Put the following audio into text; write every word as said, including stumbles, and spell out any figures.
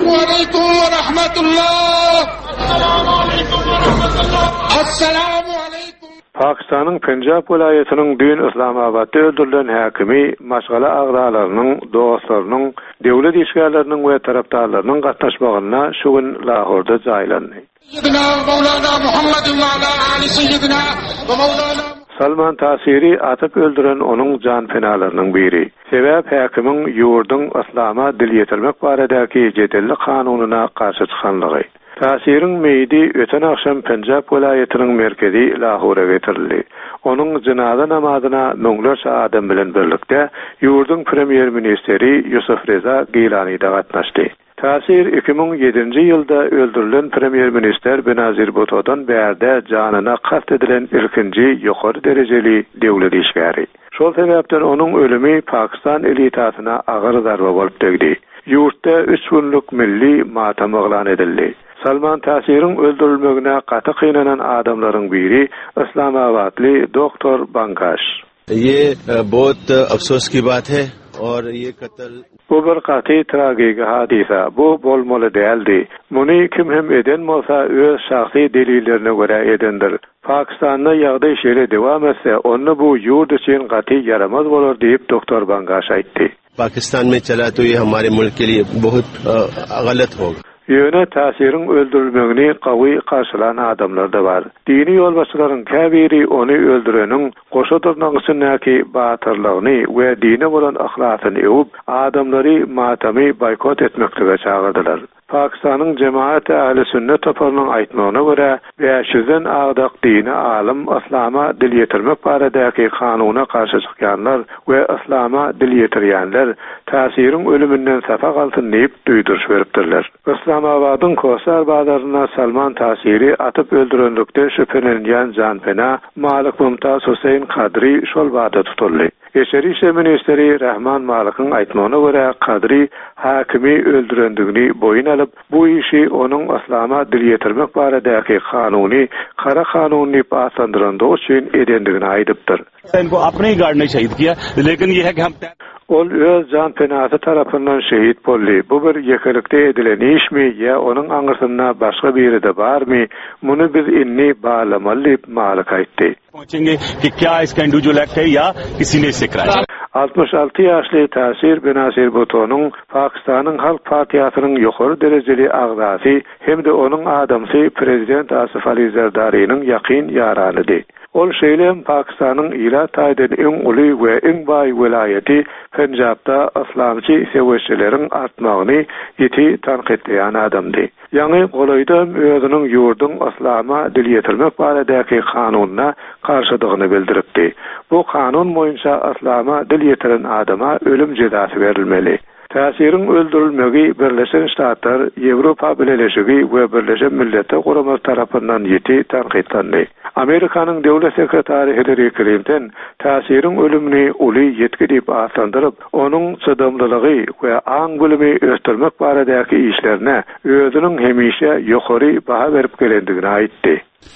Assalamu alaikum wa rahmatullah. Assalamu alaikum wa rahmatullah. Assalamu alaikum. Pakistan'ın Punjab vilayetinin dün İslamabad'da öldürülen hakimi maşgala ağdalarının, dostlarının, devlet işgallerinin ve taraftarlarının katnaşmağına şu gün Lahor'da caylandı. Seyyidina Mevlana Muhammed ve ala ali seyyidina ve Mevlana Salman Tasiri atıp öldüren onun can fenalarının biri. Sebep hakimin yurdun İslam'a dil yetirmek baradaki cedelli kanununa karşı çıkanlığı. Tasirin meydi öten akşam Punjab vilayetinin merkezi Lahor'a getirildi. Onun cenaze namazına münglerce adam bilen birlikte yurdun premier ministeri Yusuf Reza Gilani'de katnaştı. Tasir iki bin yedinci yılda öldürülen premier minister Benazir Bhutto'dan berde canına kast edilen ilkinci yukarı dereceli devlet işgari. Şol sebepten onun ölümü Pakistan elitasına ağır zarba bolup tegdi. Yurtda üç günlük milli matam elan edildi. Salman Tasir'in öldürülmegine katı kıynanan adamların biri İslamabadlı Doktor Bankash. ये बहुत अफसोस की बात है और ये कत्ल Bu bir qat'i tragik hadisa. Bu bolmalı değildi. Bunu kim hem eden olsa öz şahsi delillerine göre edendir. Pakistan'da yağda şöyle devam etse onu bu yurt için qat'i yaramaz olur deyip Doktor Bankash aytdı. Pakistan में चला तो ये हमारे मुल्क के लिए बहुत गलत होगा. Yöne Tasir'in öldürülmegini qawy karşılayan adamlar da var. Dini yolbaşçıların käbiri onu öldürenin goşa durnagysyndaki batyrlygyny we dine bolan ahlakyny ewip adamlary matamy boykot etmekdige çağırdylar. Pakistan'ın cemaat ahli sünnet toparının aytmagyna göre beş yüzden ağdak dini alim İslam'a dil yetirmek baradaki kanuna karşı çıkanlar ve İslam'a dil yetirýänler Tasir'in ölümünden safa galtyn diýip duýduruş beripdirler. İslamabad'ın Kosar bazarına Salman Tasiri atıp öldürüldükde şüphelenýän janpena Malik Mumtaz Hüseyin Kadri şol bada tutuldy. Eşeri İşler Ministeri Rahman Malik'in aytmagyna göre Kadri hakimi öldürendigini boyun alıp bu işi onun İslam'a dil yetirmek baradaki kanuni kara kanuni pasandırındığı için edendigini aydypdyr. इनको अपने ही गार्ड ने शहीद किया लेकिन ये है कि हम Ol öz can penası tarafından şehit boldy. Bu bir yekelikde edilen iş mi ya onun aňyrsynda başga biri de bar mı? Bunu biz inni bağlamaly Malik aýtdy. पहुंचेंगे कि क्या इसका इंडिविजुअल एक्ट है या किसी ने इसे कराया. altmış altı ýaşly Tasir Benazir Bhutto'nun Pakistan'ın Halk Partiýasynyň ýokary derejeli agzasy hem de onun adamsy prezident Asif Ali Zardari'nin ýakyn ýaranydy. Ol şeýlem Pakistan'ın ila taýdan iň uly we iň baý vilayeti Punjabda islamçy seweçleriň artmagyny ýeti tanqidleýän adamdy. Ýani golaýdam özüniň ýurdun islam'a dil ýetirmek baradaky kanunyna karşydygyny bildiripdi. Bu kanun boýunça islam'a dil ýetiren adama ölüm cezasy berilmeli. Tasir'in öldürülmegi Birleşen Ştatlar, Ýewropa Birleşigi we Birleşen Milletler Guraması tarapyndan ýeti tanqidlendi. Amerikanyň döwlet sekretary Hillary Clinton Tasir'in ölümini uly ýetki diýip aslandyryp, onuň çydamlylygy we aň bilimi ösdürmek baradaky işlerine özüniň hemişe ýokary baha berip gelendigini aýtdy.